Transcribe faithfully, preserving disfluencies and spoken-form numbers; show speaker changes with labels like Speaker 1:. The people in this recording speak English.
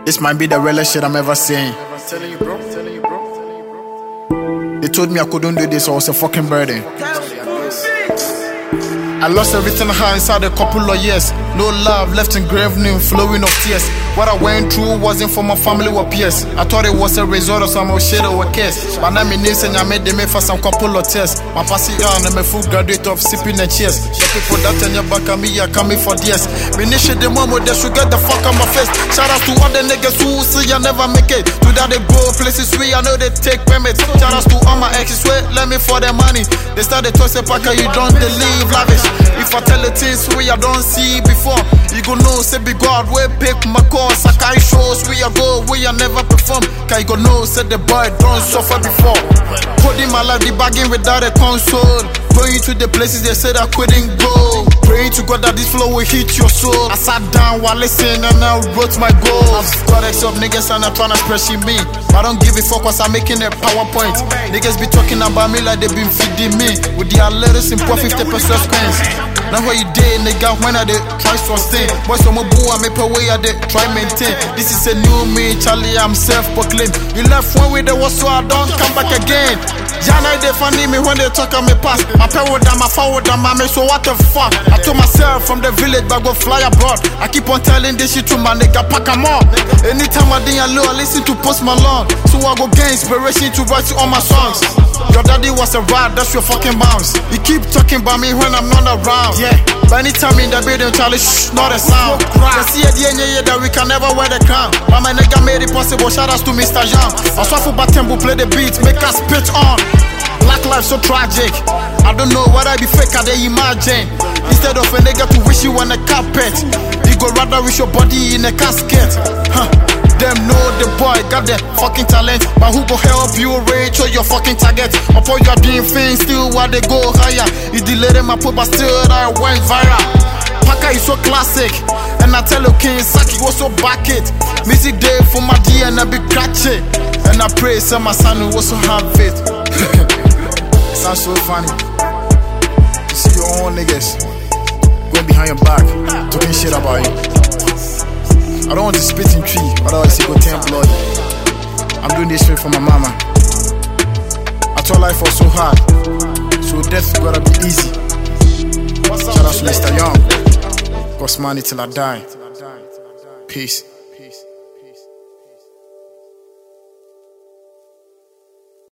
Speaker 1: This might be the realest shit I'm ever saying.
Speaker 2: Telling you, bro. Telling you, bro.
Speaker 1: They told me I couldn't do this, so I was a fucking burden. I lost everything I had inside a couple of years. No love left engraved in flowing of tears. What I went through wasn't for my family or peers. I thought it was a result of some shit or a case. But now me names and I made them for some couple of tests. My passing on I'm a full graduate of sipping and cheers. The people that turn your back at me are coming for years. Me niche the moment they should get the fuck on my face. Shout out to all the niggas who see I never make it. To that they go places we I know they take permits. Shout out to all my exes, wait, let me for the money. They started to say packer you don't they live lavish. If I tell the things we I don't see before, you go know say big God we pick my course. I carry shows we I go we I never perform. Can you go know say the boy don't suffer before. Holding my life the bagging without a console. Going to the places they said I couldn't go. Praying to God that this flow will hit your soul. I sat down while listening and I wrote my goals. Got X up niggas and I'm trying to pressure me. I don't give a fuck cause I'm making a PowerPoint. Niggas be talking about me like they been feeding me with their letters in poor fifty percent coins. Now what you did, nigga, when I did try to sustain. Boys from a boo, I make a way I did try maintain. This is a new me, Charlie, I'm self-proclaimed. You left one way, there was so I don't come back again. Jana, they funny me when they talk on me past. I pay with them, I forward them, I so what the fuck? I told myself from the village, but go fly abroad. I keep on telling this shit to my nigga, pack them up. Anytime I did a low, I listen to Post Malone. So I go get inspiration to write all my songs. Your daddy was a ride, that's your fucking bounce. You keep talking about me when I'm not around. Yeah, but anytime in the building, Charlie, shh, not a sound. I see a D N A that we can never wear the crown. But my nigga made it possible, shout outs to Mister Jean. I saw for Batembu play the beat, make us spit on. Black life so tragic. I don't know what I be fake, I they imagine. Instead of a nigga to wish you on a carpet, you go rather wish your body in a casket. Huh. Them know the boy got the fucking talent, but who go help you reach all your fucking target? Upon your doing things, still while they go higher. You delayed my put, but still I went viral. Packer is so classic, and I tell you King Saki also back it. Music day for my D and I be catch it, and I pray say my son will also have it. It sounds so funny to see your own niggas going behind your back, talking shit about you. I don't want to spit in tree, otherwise it go turn blood. I'm doing this shit for my mama. I thought life was so hard, so death gotta be easy. Shout out to Mister Young, cause money till I die. Peace.